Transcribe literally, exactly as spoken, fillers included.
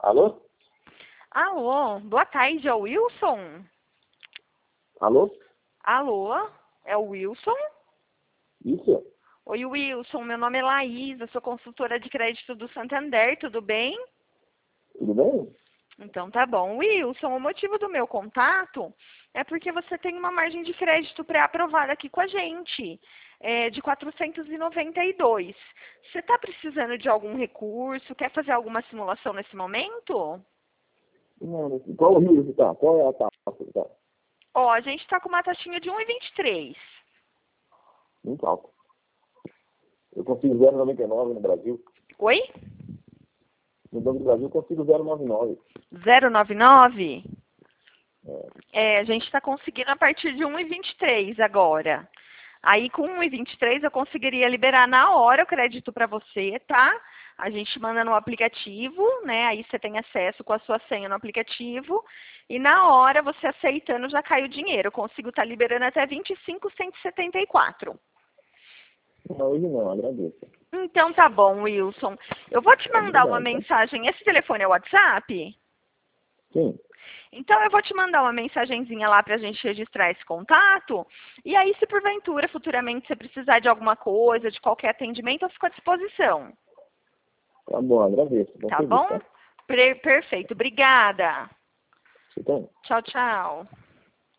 Alô? Alô, boa tarde, é o Wilson? Alô? Alô, é o Wilson? Isso? Oi, Wilson, meu nome é Laís, eu sou consultora de crédito do Santander, tudo bem? Tudo bem? Então tá bom. Wilson, o motivo do meu contato é porque você tem uma margem de crédito pré-aprovada aqui com a gente, é, de quatrocentos e noventa e dois. Você está precisando de algum recurso? Quer fazer alguma simulação nesse momento? Não, qual o rio que tá? Qual é a taxa que tá? Ó, a gente está com uma taxinha de um vírgula vinte e três. Muito alto. Eu consigo zero vírgula noventa e nove no Brasil. Oi? No Banco do Brasil eu consigo zero vírgula noventa e nove. zero vírgula noventa e nove? É, É, a gente está conseguindo a partir de um vírgula vinte e três agora. Aí com um vírgula vinte e três eu conseguiria liberar na hora o crédito para você, tá? A gente manda no aplicativo, né? Aí você tem acesso com a sua senha no aplicativo. E na hora, você aceitando, já cai o dinheiro. Eu consigo estar liberando até vinte e cinco mil cento e setenta e quatro. não, hoje não, agradeço. Então tá bom, Wilson. Eu vou te mandar uma Obrigado, tá? mensagem. Esse telefone é o WhatsApp? Sim, Então, eu vou te mandar uma mensagenzinha lá para a gente registrar esse contato. E aí, se porventura, futuramente, você precisar de alguma coisa, de qualquer atendimento, eu fico à disposição. tá bom, agradeço. Bom Tá serviço, bom? tá? Per- Perfeito. Obrigada. Você tem? Tchau, tchau.